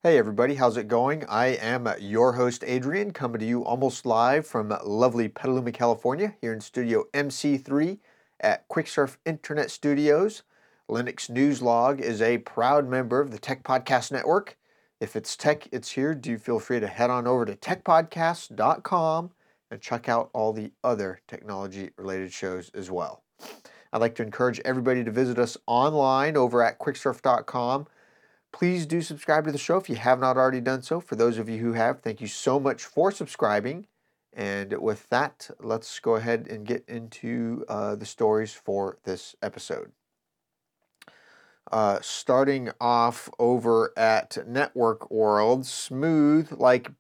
Hey everybody, how's it going? I am your host Adrian, coming to you almost live from lovely Petaluma, California, here in Studio MC3 at Quicksurf Internet Studios. Linux News Log is a proud member of the Tech Podcast Network. If it's tech, it's here. Do feel free to head on over to techpodcast.com and check out all the other technology-related shows as well. I'd like to encourage everybody to visit us online over at quicksurf.com. Please do subscribe to the show if you have not already done so. For those of you who have, thank you so much for subscribing. And with that, let's go ahead and get into the stories for this episode. Starting off over at Network World, smooth like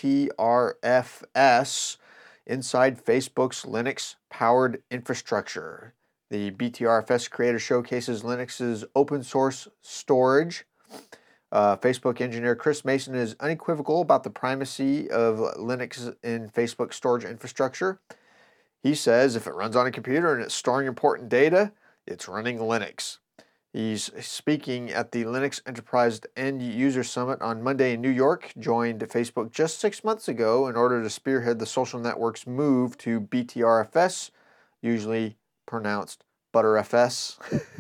BTRFS inside Facebook's Linux-powered infrastructure. The BTRFS creator showcases Linux's open source storage. Facebook engineer Chris Mason is unequivocal about the primacy of Linux in Facebook storage infrastructure. He says if it runs on a computer and it's storing important data, it's running Linux. He's speaking at the Linux Enterprise End User Summit on Monday in New York, joined Facebook just 6 months ago in order to spearhead the social network's move to BTRFS, usually pronounced ButterFS.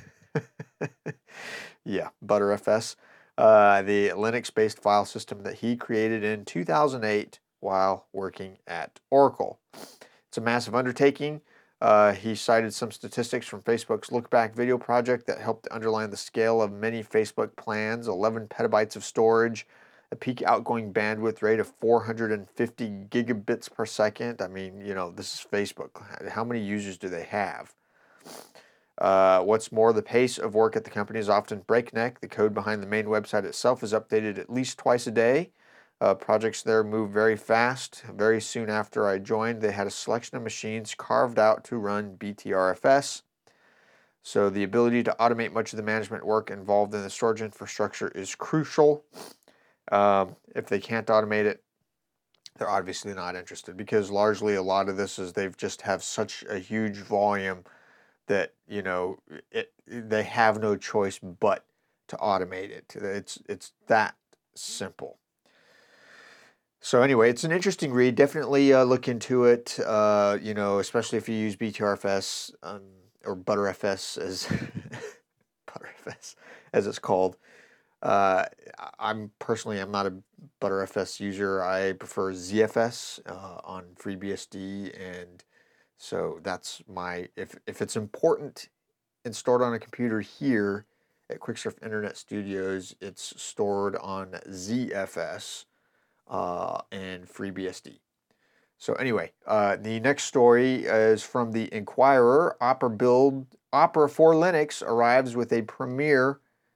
Yeah, ButterFS. The Linux-based file system that he created in 2008 while working at Oracle. It's a massive undertaking. He cited some statistics from Facebook's Look Back video project that helped underline the scale of many Facebook plans: 11 petabytes of storage, a peak outgoing bandwidth rate of 450 gigabits per second. I mean, this is Facebook. How many users do they have? What's more, the pace of work at the company is often breakneck. The code behind the main website itself is updated at least twice a day. Projects there move very fast. Very soon after I joined, they had a selection of machines carved out to run BTRFS. So the ability to automate much of the management work involved in the storage infrastructure is crucial. If they can't automate it, they're obviously not interested, because largely a lot of this is they've just have such a huge volume that they have no choice but to automate it. It's that simple. So anyway, it's an interesting read. Definitely look into it. Especially if you use BTRFS or ButterFS as ButterFS as it's called. I'm not a ButterFS user. I prefer ZFS on FreeBSD, and so that's if it's important and stored on a computer here at Quicksurf Internet Studios, it's stored on ZFS and FreeBSD. So anyway, the next story is from the Inquirer. Opera for Linux arrives with a premier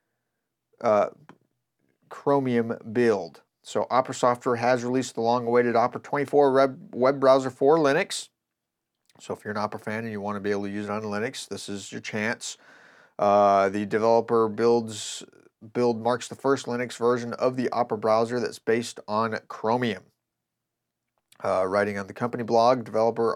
Chromium build. So Opera Software has released the long-awaited Opera 24 web browser for Linux. So if you're an Opera fan and you want to be able to use it on Linux, this is your chance. The developer build marks the first Linux version of the Opera browser that's based on Chromium. Writing on the company blog, developer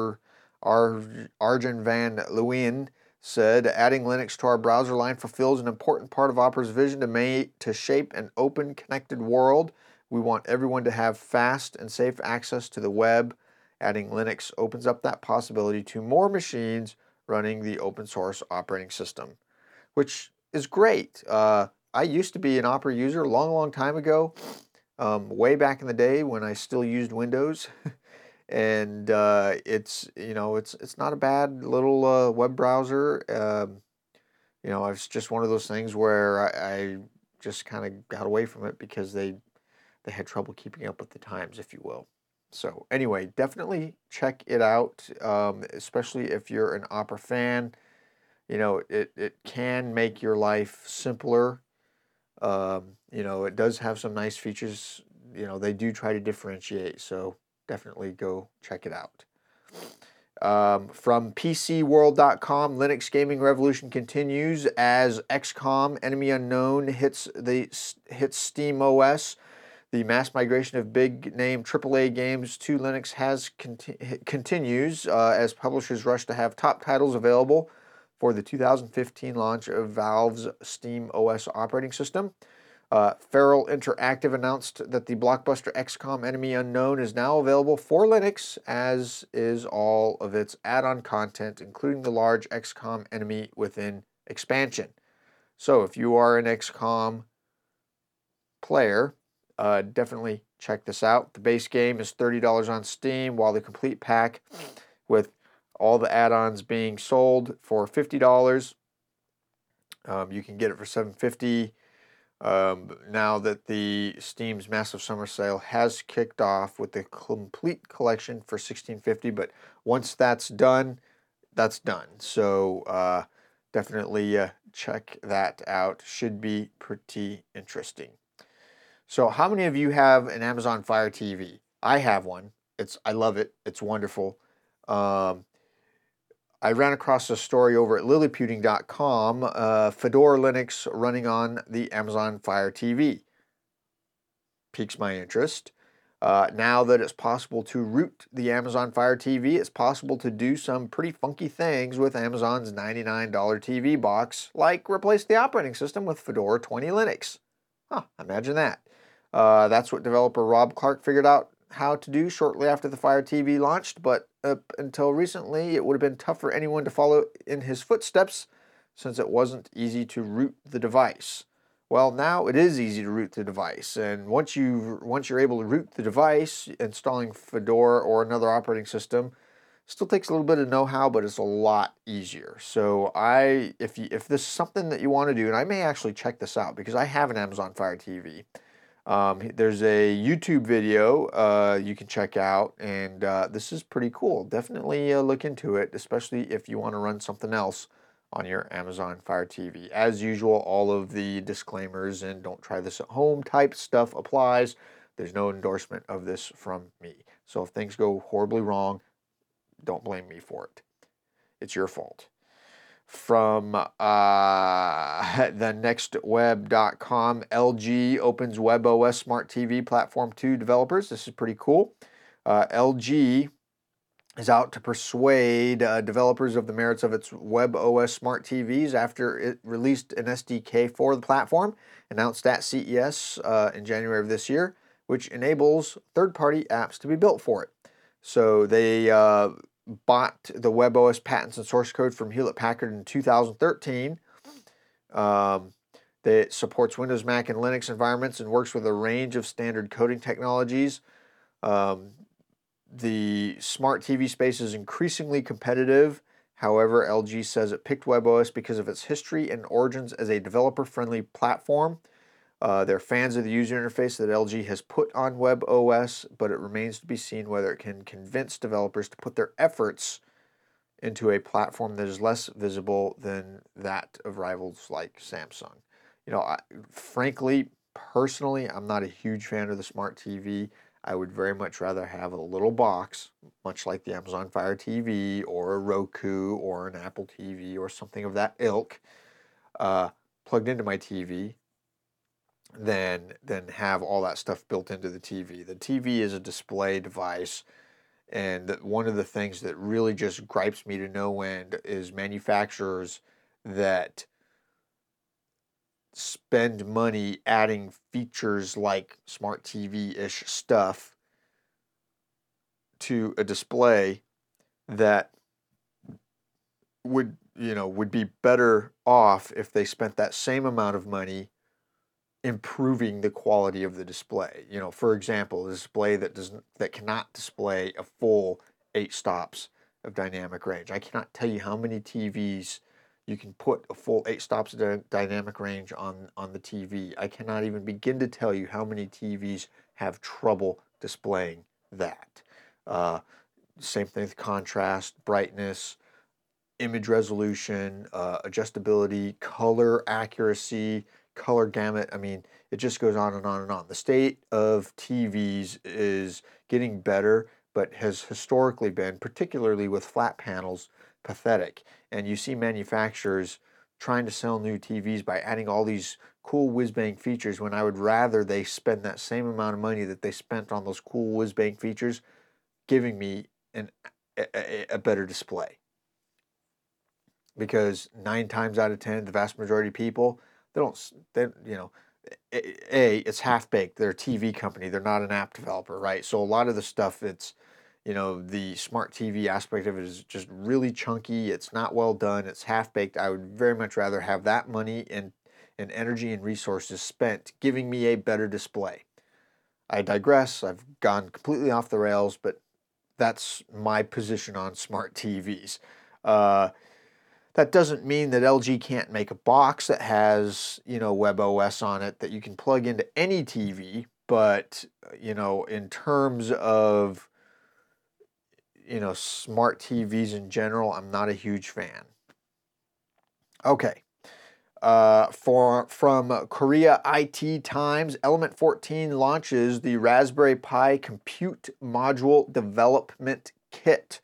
Arjen van Leeuwen said, adding Linux to our browser line fulfills an important part of Opera's vision to shape an open, connected world. We want everyone to have fast and safe access to the web. Adding Linux opens up that possibility to more machines running the open source operating system, which is great. I used to be an Opera user a long, long time ago, way back in the day when I still used Windows. And it's not a bad little web browser. It's just one of those things where I just kind of got away from it because they had trouble keeping up with the times, if you will. So anyway, definitely check it out, especially if you're an Opera fan. It can make your life simpler. It does have some nice features. They do try to differentiate, so definitely go check it out. From PCWorld.com, Linux gaming revolution continues as XCOM Enemy Unknown hits Steam OS. The mass migration of big-name AAA games to Linux continues as publishers rush to have top titles available for the 2015 launch of Valve's Steam OS operating system. Feral Interactive announced that the blockbuster XCOM Enemy Unknown is now available for Linux, as is all of its add-on content, including the large XCOM Enemy Within expansion. So if you are an XCOM player, definitely check this out. The base game is $30 on Steam, while the complete pack with all the add-ons being sold for $50. You can get it for $7.50. Now that the Steam's massive summer sale has kicked off with the complete collection for $16.50, but once that's done, that's done. So definitely check that out. Should be pretty interesting. So how many of you have an Amazon Fire TV? I have one. I love it. It's wonderful. I ran across a story over at Liliputing.com, Fedora Linux running on the Amazon Fire TV. Piques my interest. Now that it's possible to root the Amazon Fire TV, it's possible to do some pretty funky things with Amazon's $99 TV box, like replace the operating system with Fedora 20 Linux. Imagine that. That's what developer Rob Clark figured out how to do shortly after the Fire TV launched, but up until recently it would have been tough for anyone to follow in his footsteps since it wasn't easy to root the device. Well, now it is easy to root the device, and once you're able to root the device, installing Fedora or another operating system still takes a little bit of know-how, but it's a lot easier. So if this is something that you want to do, and I may actually check this out because I have an Amazon Fire TV. There's a YouTube video you can check out, and this is pretty cool. Definitely look into it, especially if you want to run something else on your Amazon Fire TV. As usual, all of the disclaimers and don't try this at home type stuff applies. There's no endorsement of this from me. So if things go horribly wrong, don't blame me for it. It's your fault. From the nextweb.com, LG opens WebOS Smart TV platform to developers. This is pretty cool. LG is out to persuade developers of the merits of its WebOS Smart TVs after it released an SDK for the platform, announced at CES in January of this year, which enables third-party apps to be built for it. So they bought the WebOS patents and source code from Hewlett-Packard in 2013. It supports Windows, Mac, and Linux environments and works with a range of standard coding technologies. The smart TV space is increasingly competitive. However, LG says it picked WebOS because of its history and origins as a developer-friendly platform. They're fans of the user interface that LG has put on WebOS, but it remains to be seen whether it can convince developers to put their efforts into a platform that is less visible than that of rivals like Samsung. Frankly, personally, I'm not a huge fan of the smart TV. I would very much rather have a little box, much like the Amazon Fire TV or a Roku or an Apple TV or something of that ilk, plugged into my TV, than have all that stuff built into the TV. The TV is a display device, and one of the things that really just gripes me to no end is manufacturers that spend money adding features like smart TV-ish stuff to a display that would be better off if they spent that same amount of money improving the quality of the display. For example, a display that cannot display a full 8 stops of dynamic range. I cannot tell you how many TVs you can put a full 8 stops of dynamic range on the TV. I cannot even begin to tell you how many TVs have trouble displaying that. Same thing with contrast, brightness, image resolution, adjustability, color accuracy, color gamut. I mean, it just goes on and on and on. The state of TVs is getting better, but has historically been, particularly with flat panels, pathetic. And you see manufacturers trying to sell new TVs by adding all these cool whiz-bang features, when I would rather they spend that same amount of money that they spent on those cool whiz-bang features giving me a better display. Because 9 times out of 10, the vast majority of people, it's half-baked. They're a TV company. They're not an app developer, right? So a lot of the stuff, it's, the smart TV aspect of it is just really chunky. It's not well done. It's half-baked. I would very much rather have that money and energy and resources spent giving me a better display. I digress. I've gone completely off the rails, but that's my position on smart TVs. That doesn't mean that LG can't make a box that has, WebOS on it that you can plug into any TV, but, in terms of, smart TVs in general, I'm not a huge fan. Okay. From Korea IT Times, Element 14 launches the Raspberry Pi Compute Module Development Kit.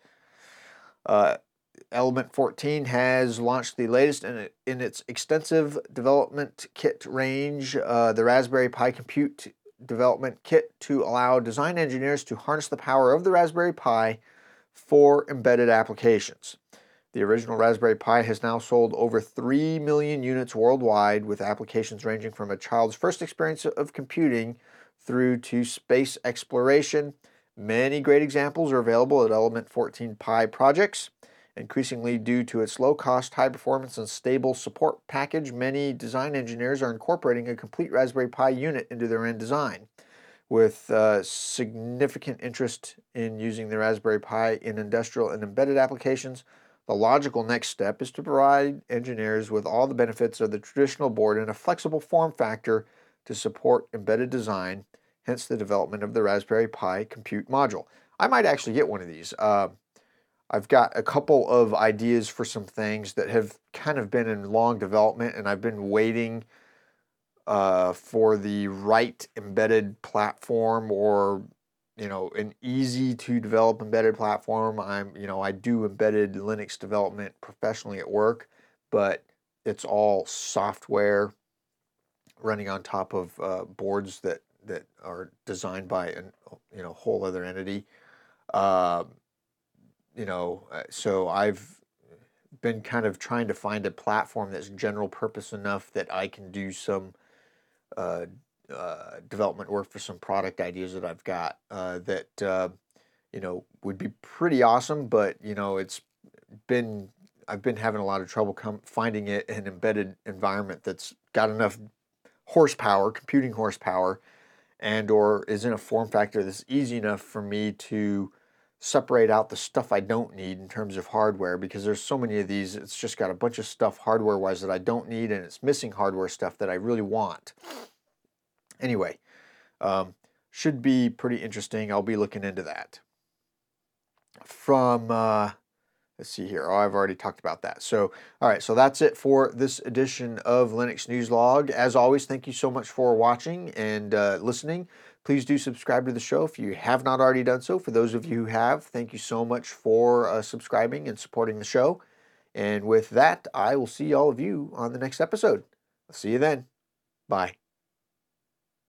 Element 14 has launched the latest in its extensive development kit range, the Raspberry Pi Compute Development Kit, to allow design engineers to harness the power of the Raspberry Pi for embedded applications. The original Raspberry Pi has now sold over 3 million units worldwide, with applications ranging from a child's first experience of computing through to space exploration. Many great examples are available at Element 14 Pi projects. Increasingly, due to its low cost, high performance, and stable support package, many design engineers are incorporating a complete Raspberry Pi unit into their end design. With significant interest in using the Raspberry Pi in industrial and embedded applications, the logical next step is to provide engineers with all the benefits of the traditional board in a flexible form factor to support embedded design, hence the development of the Raspberry Pi Compute Module. I might actually get one of these. I've got a couple of ideas for some things that have kind of been in long development, and I've been waiting for the right embedded platform, or an easy to develop embedded platform. I do embedded Linux development professionally at work, but it's all software running on top of boards that are designed by a whole other entity. So I've been kind of trying to find a platform that's general purpose enough that I can do some development work for some product ideas that I've got that would be pretty awesome. But I've been having a lot of trouble finding it an embedded environment that's got enough horsepower, computing horsepower, and or is in a form factor that's easy enough for me to separate out the stuff I don't need in terms of hardware, because there's so many of these. It's just got a bunch of stuff hardware-wise that I don't need, and it's missing hardware stuff that I really want. Anyway, should be pretty interesting. I'll be looking into that. From, let's see here. Oh, I've already talked about that. So, all right, so that's it for this edition of Linux News Log. As always, thank you so much for watching and listening. Please do subscribe to the show if you have not already done so. For those of you who have, thank you so much for subscribing and supporting the show. And with that, I will see all of you on the next episode. I'll see you then. Bye.